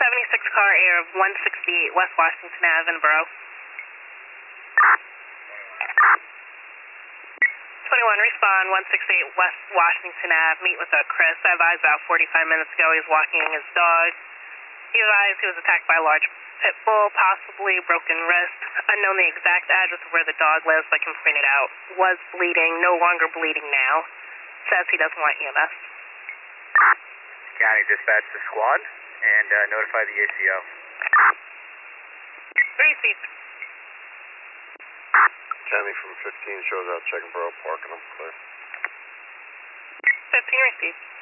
76 car air of 168 West Washington Ave in Borough. 21, respond, 168 West Washington Ave, meet with Chris. I advised about 45 minutes ago he was walking his dog. He advised he was attacked by a large pit bull, possibly broken wrist. Unknown the exact address of where the dog lives, but can point it out. Was bleeding, no longer bleeding now. Says he doesn't want EMS. County dispatch the squad and notify the ACO. 3 seats. County from 15 shows out checking Borough Park and I'm clear. 15 received.